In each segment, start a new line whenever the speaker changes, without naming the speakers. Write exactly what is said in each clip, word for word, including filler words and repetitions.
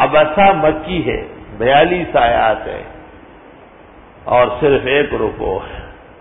عبسہ مکی ہے، بیالیس آیات ہے اور صرف ایک رکوع ہے،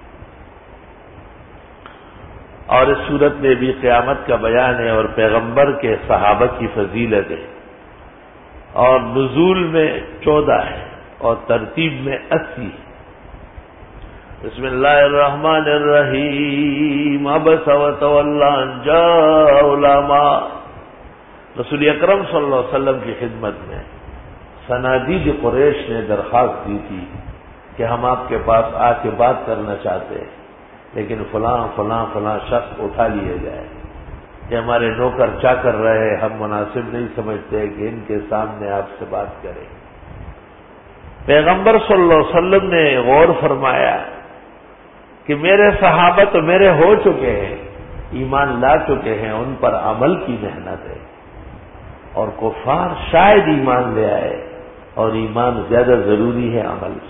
اور اس صورت میں بھی قیامت کا بیان ہے اور پیغمبر کے صحابہ کی فضیلت ہے، اور نزول میں چودہ ہے اور ترتیب میں اسی ہے۔ بسم اللہ الرحمن الرحیم، عبس وتولی ان جاءہ العمی۔ رسول اکرم صلی اللہ علیہ وسلم کی خدمت میں صنادید قریش نے درخواست دی تھی کہ ہم آپ کے پاس آ کے بات کرنا چاہتے ہیں، لیکن فلاں فلاں فلاں شخص اٹھا لیے جائے کہ ہمارے نوکر چاکر رہے، ہم مناسب نہیں سمجھتے کہ ان کے سامنے آپ سے بات کریں۔ پیغمبر صلی اللہ علیہ وسلم نے غور فرمایا کہ میرے صحابہ تو میرے ہو چکے ہیں، ایمان لا چکے ہیں، ان پر عمل کی محنت ہے، اور کفار شاید ایمان لے آئے، اور ایمان زیادہ ضروری ہے عمل سے۔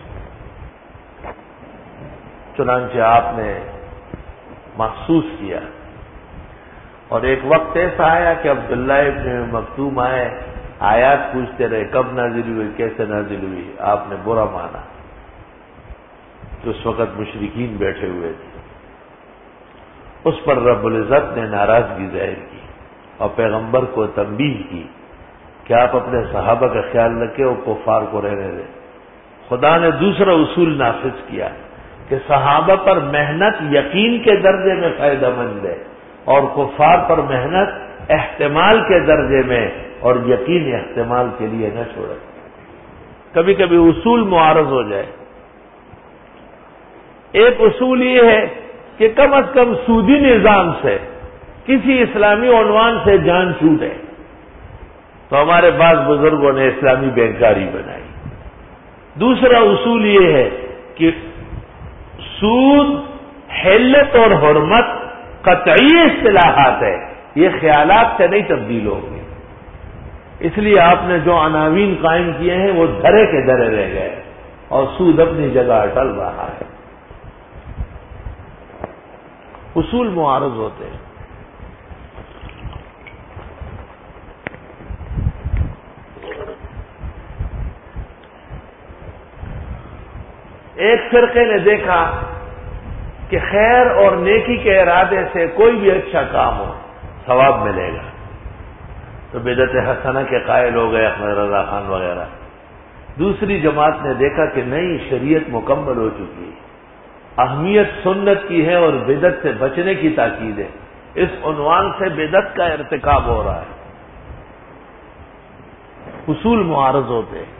چنانچہ آپ نے محسوس کیا، اور ایک وقت ایسا آیا کہ عبداللہ ابن مکتوم آئے، آیات پوچھتے رہے کب نازل ہوئی، کیسے نازل ہوئی، آپ نے برا مانا کہ اس وقت مشرکین بیٹھے ہوئے تھے۔ اس پر رب العزت نے ناراضگی ظاہر کی اور پیغمبر کو تنبیہ کی کہ آپ اپنے صحابہ کا خیال رکھیں اور کفار کو رہنے دیں۔ خدا نے دوسرا اصول نافذ کیا کہ صحابہ پر محنت یقین کے درجے میں فائدہ مند ہے، اور کفار پر محنت احتمال کے درجے میں، اور یقین احتمال کے لیے نہ چھوڑے۔ کبھی کبھی اصول معارض ہو جائے۔ ایک اصول یہ ہے کہ کم از کم سودی نظام سے کسی اسلامی عنوان سے جان چھوٹے، تو ہمارے بعض بزرگوں نے اسلامی بینکاری بنائی۔ دوسرا اصول یہ ہے کہ سود، حلت اور حرمت قطعی اصطلاحات ہے، یہ خیالات سے نہیں تبدیل ہوگی۔ اس لیے آپ نے جو عناوین قائم کیے ہیں وہ دھرے کے دھرے رہ گئے، اور سود اپنی جگہ اٹل رہا ہے۔ اصول معارض ہوتے ہیں۔ ایک فرقے نے دیکھا کہ خیر اور نیکی کے ارادے سے کوئی بھی اچھا کام ہو ثواب ملے گا، تو بدعت حسنہ کے قائل ہو گئے، احمد رضا خان وغیرہ۔ دوسری جماعت نے دیکھا کہ نئی شریعت مکمل ہو چکی ہے، اہمیت سنت کی ہے اور بدعت سے بچنے کی تاکید ہے، اس عنوان سے بدعت کا ارتکاب ہو رہا ہے۔ اصول معارض ہوتے ہیں۔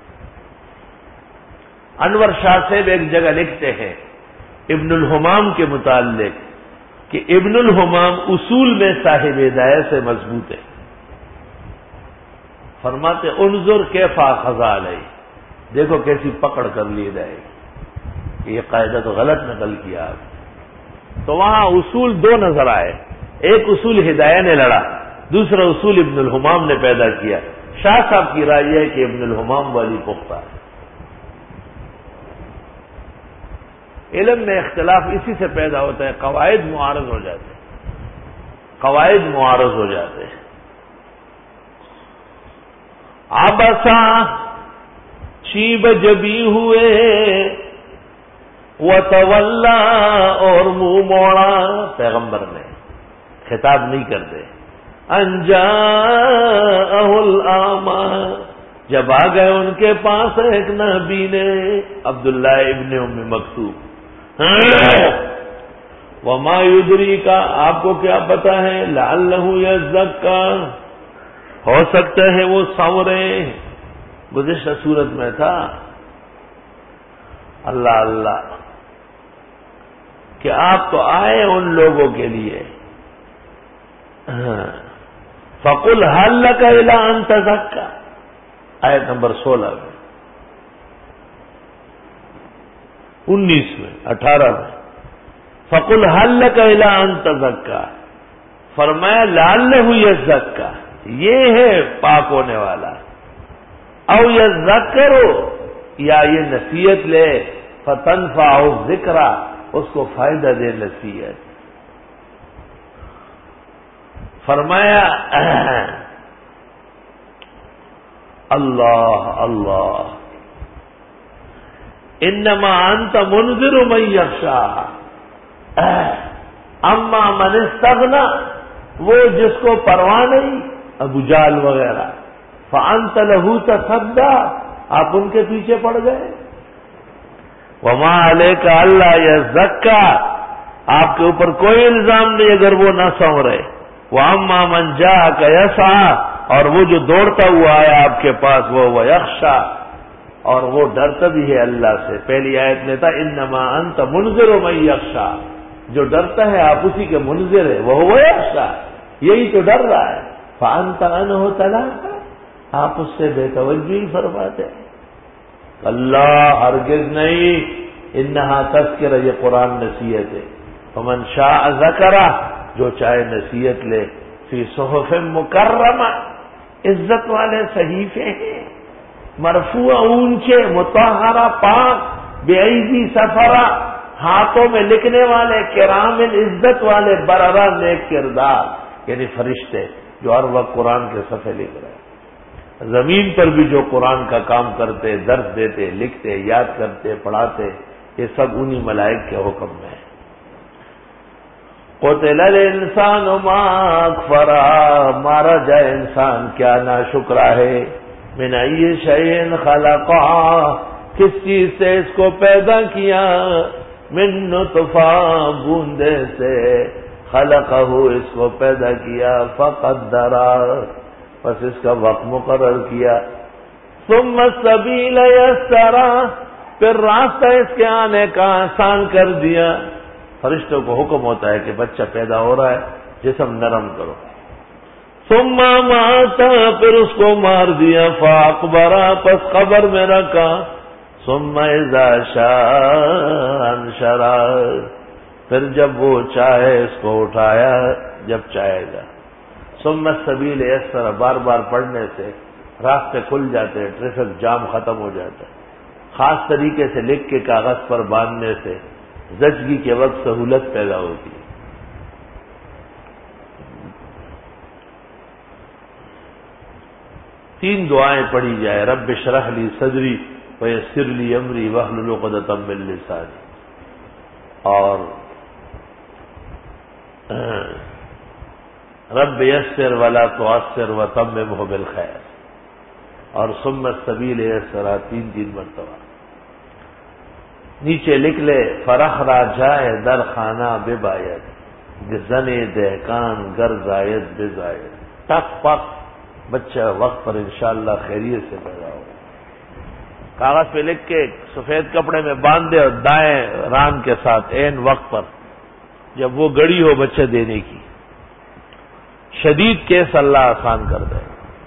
انور شاہ صاحب ایک جگہ لکھتے ہیں ابن الحمام کے متعلق کہ ابن الحمام اصول میں صاحب ہدایت سے مضبوط ہے۔ فرماتے انظر کیفا خزا علیہ، دیکھو کیسی پکڑ کر لی جائے کہ یہ قاعدہ تو غلط نقل کیا آپ۔ تو وہاں اصول دو نظر آئے، ایک اصول ہدایہ نے لڑا، دوسرا اصول ابن الحمام نے پیدا کیا۔ شاہ صاحب کی رائے یہ ہے کہ ابن الحمام والی پختہ ہے۔ علم میں اختلاف اسی سے پیدا ہوتا ہے، قواعد معارض ہو جاتے ہیں، قواعد معارض ہو جاتے ہیں۔ عبسا شیب جبی ہوئے، وتولا اور منہ موڑا، پیغمبر نے خطاب نہیں کرتے۔ انجاءہ الاعمی، جب آ گئے ان کے پاس ایک نبی نے، عبداللہ ابن ام مکتوم۔ وما یدری کا، آپ کو کیا پتا ہے، لعلہ یزکا، ہو سکتا ہے وہ سنورے۔ گزشتہ صورت میں تھا اللہ اللہ کہ آپ تو آئے ان لوگوں کے لیے، فقل هل لك الى ان تزکا، آیت نمبر سولہ میں، انیس میں، اٹھارہ میں، فقل هل لك الى ان تزکا، فرمایا لعلہ یزکا، یہ ہے پاک ہونے والا، او یذکر، یا یہ نصیحت لے، فتنفع الذکر، اس کو فائدہ دے نصیحت۔ فرمایا اللہ اللہ انما انت منذر من یخشا اما من استغنا، وہ جس کو پرواہ نہیں، ابو جال وغیرہ، فانت له تصدی، آپ ان کے پیچھے پڑ گئے. وما علیک الا یزکا، آپ کے اوپر کوئی الزام نہیں اگر وہ نہ سنورے. واما من جاءک یسعی، اور وہ جو دوڑتا ہوا آیا آپ کے پاس وہ وہ یخشا، اور وہ ڈرتا بھی ہے اللہ سے. پہلی آیت میں تھا انما انت منذر من یخشا، جو ڈرتا ہے آپ اسی کے منذر ہے، وہ وہ یخشا، یہی تو ڈر رہا ہے. فانت عنہ تلاقی، آپ اس سے بے توجہی فرماتے ہیں. اللہ ہرگز نہیں، انہا تذکرہ، یہ قرآن نصیحت ہے. فمن شاء ذکرہ، جو چاہے نصیحت لے. فی صحف مکرمہ، عزت والے صحیفے ہیں، مرفوع اونچے، مطہرہ پاک، بے ایدی سفرہ، ہاتھوں میں لکھنے والے، کرام عزت والے، بررہ نیک کردار، یعنی فرشتے جو ہر وقت قرآن کے صفحے لکھ رہے ہیں. زمین پر بھی جو قرآن کا کام کرتے، درس دیتے، لکھتے، یاد کرتے، پڑھاتے، یہ سب انہی ملائک کے حکم میں ہے. قتل الانسان ما اکفرا، مارا جائے انسان کیا ناشکرا ہے. من ای شیء خلقا، کس چیز سے اس کو پیدا کیا. من نطفہ، بوندے سے. خلقہ، اس کو پیدا کیا. فقدرا، پس اس کا وقت مقرر کیا. ثم السبیل یسرا، پھر راستہ اس کے آنے کا آسان کر دیا. فرشتوں کو حکم ہوتا ہے کہ بچہ پیدا ہو رہا ہے، جسم نرم کرو. ثم ماتا، پھر اس کو مار دیا. فاقبرا، پس قبر میں رکھا. ثم اذا شاء انشرا، پھر جب وہ چاہے اس کو اٹھایا جب چاہے گا. ثم السبیل یسرا، بار بار پڑھنے سے راستے کھل جاتے ہیں، ٹریفک جام ختم ہو جاتا ہے. خاص طریقے سے لکھ کے کاغذ پر باندھنے سے زچگی کے وقت سہولت پیدا ہوتی ہے. تین دعائیں پڑھی جائے، رب اشرح لی صدری ویسر لی امری واحلل عقدۃ من لسانی، اور رب یسر ولا تعسر وتممہ بالخیر، اور ثم السبیل یسرا تین تین مرتبہ. نیچے لکھ لے، فرخ را جائے در خانہ بے باید، زن دہکان گر زائد بے زائد. ٹک پک، بچہ وقت پر انشاءاللہ خیریت سے پیدا ہو. کاغذ پہ لکھ کے سفید کپڑے میں باندھ دے، اور دائیں ران کے ساتھ عین وقت پر جب وہ گڑی ہو بچہ دینے کی. شدید کیس اللہ آسان کر دے.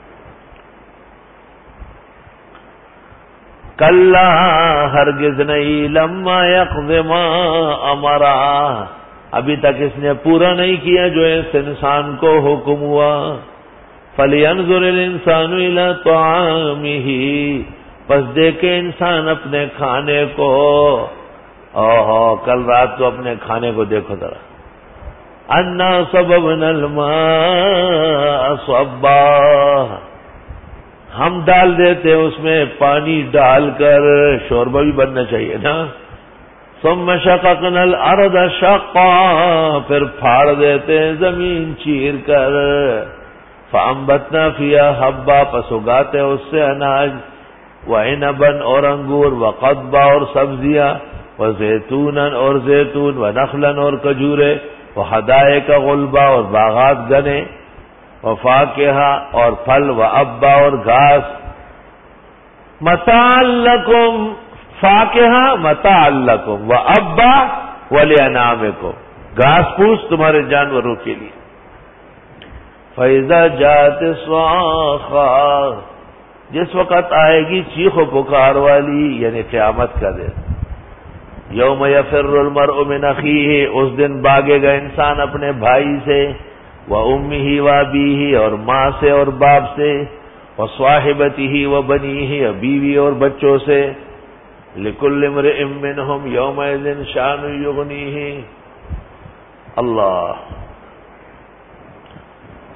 کلا، ہرگز نہیں. لما یقض ما امرا، ابھی تک اس نے پورا نہیں کیا جو اس انسان کو حکم ہوا. فلینظر الانسان الی طعامہ، پس دیکھے انسان اپنے کھانے کو. اوہو، کل رات کو اپنے کھانے کو دیکھو ذرا. انا صببنا الماء صبا، ہم ڈال دیتے اس میں پانی ڈال کر، شوربہ بھی بننا چاہیے نا. ثم شققنا الارض شقا، پھر پھاڑ دیتے زمین چیر کر. فانبتنا فیہا حبا، پس اگاتے اس سے اناج. وعنبا، اور انگور. وقضبا، اور سبزیاں. وزیتونا، اور زیتون. ونخلا، اور کھجورے. وحدائق غلبا، اور باغات گنے. وفاکہہ، اور پھل. وابا، اور گھاس. متاعا لکم، فاکہہ متاعا لکم، وابا ولانعامکم، گھاس پھوس تمہارے جانوروں کے لیے. فَإِذَا جَاءَتِ الصَّاخَّةُ، جس وقت آئے گی چیخ و پکار والی، یعنی قیامت کا دن. یوم یفر المرء من اخیہ، اس دن بھاگے گا انسان اپنے بھائی سے. وامہ وابیہ، اور ماں سے اور باپ سے. وصاحبتہ وبنیہ، اور بیوی اور بچوں سے. لکل امرئ منہم یومئذ شأن یغنیہ. اللہ،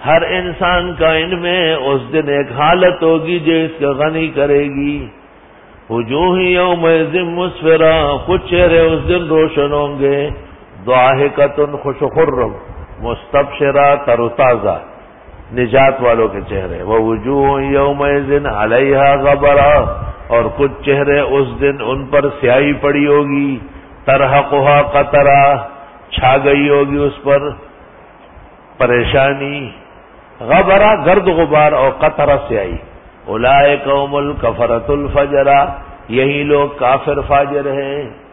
ہر انسان کا ان میں اس دن ایک حالت ہوگی جو اس کا غنی کرے گی. وجوہ یومئذ مسفرہ، کچھ چہرے اس دن روشن ہوں گے. ضاحکۃ خوش و خرم، مستبشرہ تر و تازہ، نجات والوں کے چہرے. ووجوہ یومئذ علیہا غبرہ، اور کچھ چہرے اس دن ان پر سیاہی پڑی ہوگی. ترحقھا قطرہ، چھا گئی ہوگی اس پر پریشانی. غبرہ گرد غبار، اور قطرہ سیاہی. اولئک هم الکفرۃ الفجرہ، یہی لوگ کافر فاجر ہیں.